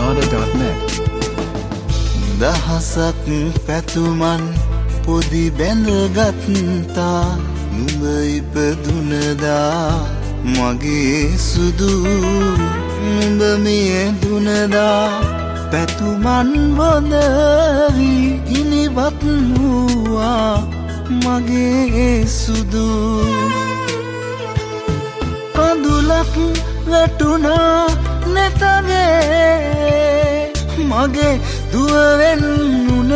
simnada.net දහසක් පැතුමන් පොදි බැඳගත්තා නුඹ ඉපදුනදා මගේ සුදු නුඹ මියදුනදා පැතුමන් බොඳවි ඉනිවත් වූවා මගේ සුදු කඳුලක් වැටුණා නැතගේ මගේ දුවෙන් නුන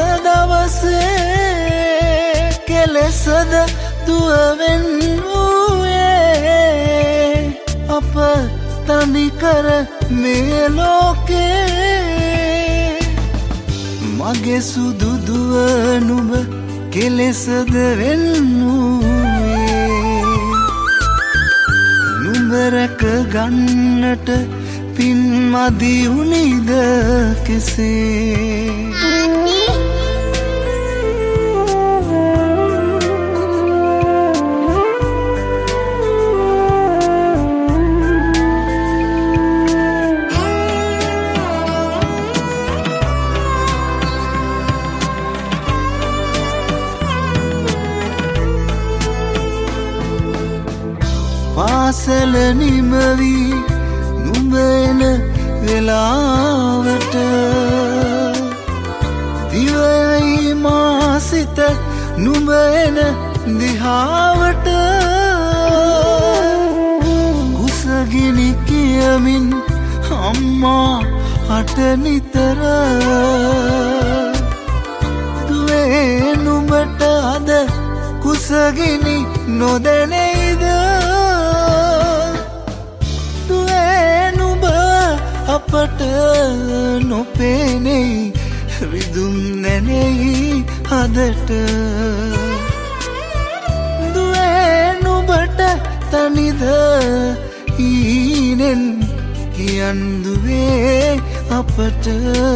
දවසේ කෙලෙසද දුවෙන් වූයේ අප තනිකර මේ ලෝකේ මගේ සුදු දුව නුඹ කෙලෙසද වෙන් වූයේ නුඹ රැක ගන්නට පින් මදි උනිද කෙසේ පාසල නිමවි නුඹ එන වෙලාවට දිවයි මාසිත නුඹ එන දිහාවට කුසගිනි කියමින් අම්මා හට නිතර දුවේ නුඹට අද කුසගිනි නොදැනෙයිද අපට නොපේනෙයි රිදුම් නැනෙයි හදට දුවේ නුඹට තනිද ඊනෙන් කියන් දුවේ අපට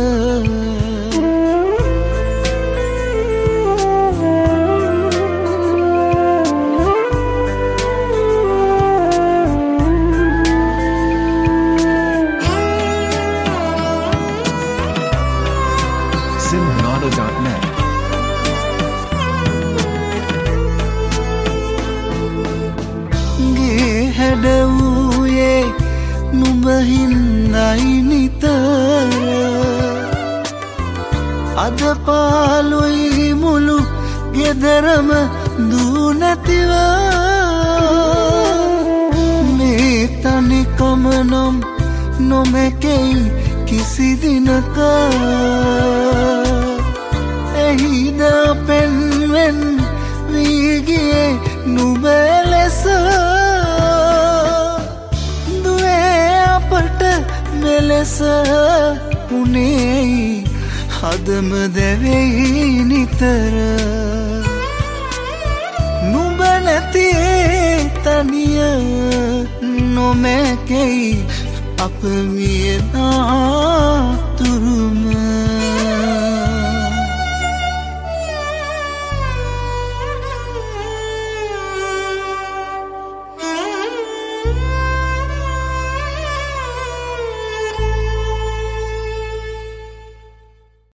simnada.net ගේ හැඩවූයේ නුඹ හින්දයි නිතර අද පාලුයි මුළු ගෙදරම දූ නැතිව මේ තනිකම නම් නොමැකෙයි කිසි දිනක එහිද පෙන්වෙන් වීගියේ නුඹ ලෙස දුවේ අපට මෙලෙස උනේයි හදම දැවෙයි නිතර නුඹ නැතිේ තනිය නොමැකෙයි අප මියනා තුරුම